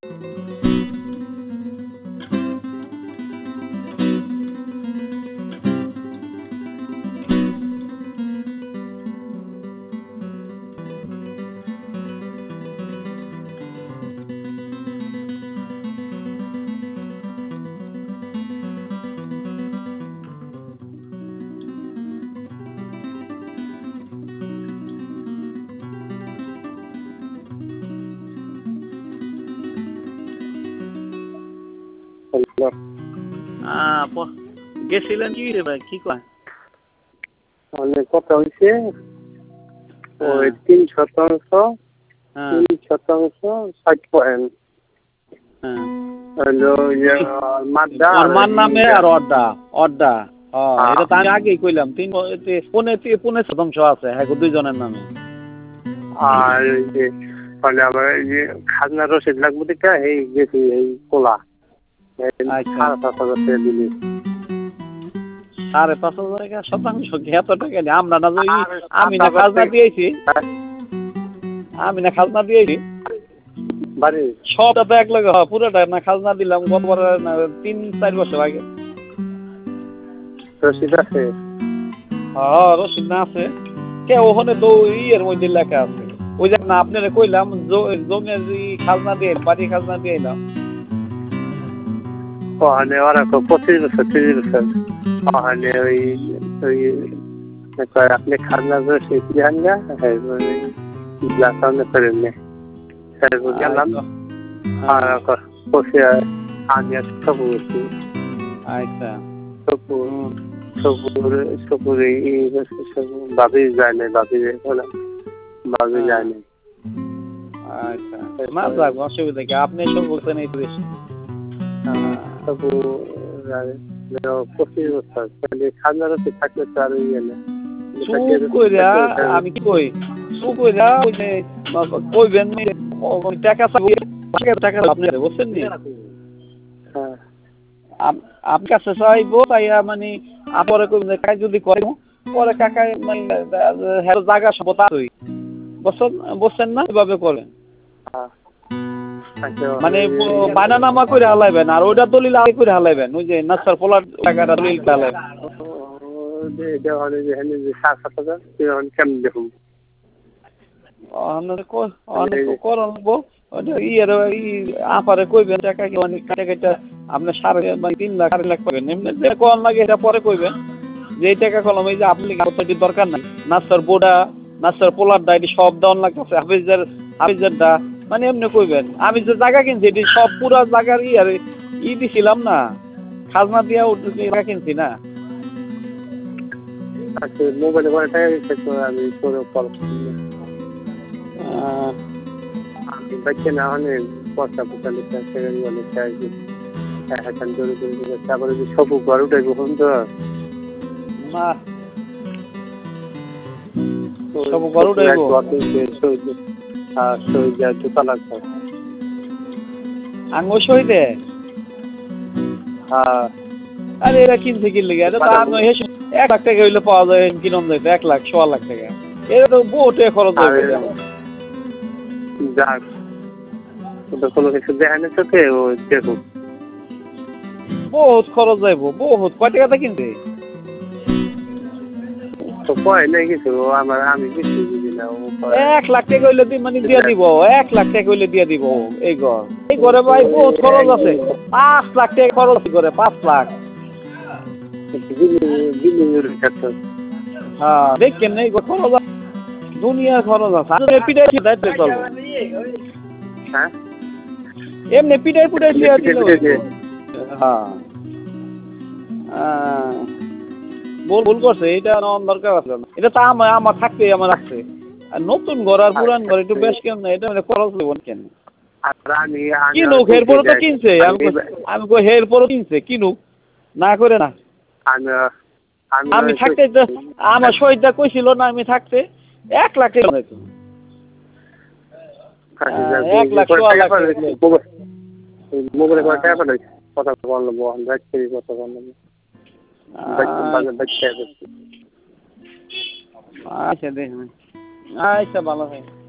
গেছিলেন কি রে ভাই, কি কয়? অনেক কথা হয়েছে, ওই 3% 60 পয়েন্ট হলো মার নামে আর অড্ডা এটা তো আমি আগেই কইলাম 3.5% আছে হ্যাঁ দুইজনের নামে। আর ওই যে মানে আমার এই যে খাজনা রসিদ লাগবে দেখা এই গেছি এই কোলা 5,500 দিলি 5,500 টাকা শতাংশ এত টাকা নেই আমরা না আমি না খাজনা দিয়েছি বাড়ি সবটা তো এক লগে পুরোটা না খাজনা দিলাম গতবার 3-4 বছর আগে। রসিদ আছে? হ্যাঁ রসিদ না আছে কে ওখানে তো ইয়ের মধ্যে লেখা আছে ওই যে না আপনারা কইলাম জমির খাজনা দিয়ে বাড়ি খাজনা দিয়ে এলাম ওখানে ওরা 25 বছর 30 বছর ওখানে ওই ওই আপনি খাজনা রসিদ দেন না করেন না গেলাম আর বসে আমি সব বলছি। আচ্ছা সপুরে ভাবি যায় না ভাবি যায় না। আচ্ছা না যাক অসুবিধা কি আপনি সব বলতেন এই বেশি সবু 25 বছর খাজনা রসিদ থাকলে তো আর ইয়ে না আমি কি কই কইরা ওই যে কইবেন টাকা আপনি বুঝছেন নি আপনার কাছে চাইবো তাইয়া মানে আপরে কইবেন কাজ যদি করে পরে কাকা মানে জায়গা সম্পদ আছে বুঝছেন না এভাবে করেন মানে বানানামা করে হালাইবেন আর ওইটা দলিল আগে করে হালাইবেন ওই যে নাসার পোলার টাকাটা দলিল হালাইবেন কেমন দেখুন আপারে কইবেন টাকা কি অনেক টাকা আপনার 3 লাখ 4 লাখ পাবেন এমনি কোন লাগে এটা পরে কইবেন যে এই টাকা কলম এই যে আপনি দরকার নাই নাসার বোর্ডা নাসার পোলার ডাইটি সব দেওয়ান লাগতেছে হাফিজেরটা মানে এমনি কইবেন আমি যে জায়গা কিনছি এটি সব পুরা জায়গার আর দিছিলাম না খাজনা দিয়া জায়গা কিনছি না। আচ্ছা মোবাইলে আমি করে কল আমি বাচ্চা না হলে পয়সা পয়সা লিখে এখন তারপরে যে সব ঘর উঠে কখন তো সব ঘর উঠে আঙ্গো শহীদে আরে এরা কিনছে কিনলে গেছে 1 লাখ টাকা হইলে পাওয়া যায় কিনন যাইতো 1 লাখ 1.5 লাখ টাকা এটা তো বহু খরচ হবে যাক কোনো কিছু দেখা নেই তোকে ও দেখুক বহুত খরচ যাইব বহুত কয় টাকাটা কিনছে তো কয় নাই কিছু আমার আমি কিছু বুঝি না 1 লাখ টাকা হইলে মানে দিয়ে দিব 1 লাখ টাকা হইলে দিয়ে দিব এই ঘরে ভাই বহুত খরচ আছে 5 লাখ টাকা খরচ করে 5 লাখ হ্যাঁ দেখেন এই খরচ দুনিয়ার খরচ আছে পিটাই দায়িত্ব চলবে হ্যাঁ এমনি পিটাই হ্যাঁ ভুল করছে এটা দরকার আছে এটা তো আমার থাকতেই আমার আছে আর নতুন ঘর আর পুরান ঘর একটু বেশ কেন না এটা মানে খরচ দেবেন কেন কিনুক এরপরে তো কিনছে আমি কই এরপরে কিনছে কিনুক না করে না আমি থাকতে আমার শহীদটা কইছিল না আমি থাকতে 1 লাখ টাকা হইতো 1 লাখ 1.5 লাখ মোবাইলে টাকা পাঠাই কথা বলবো কথা বলবো আচ্ছা দেখুন আচ্ছা ভালো হয়।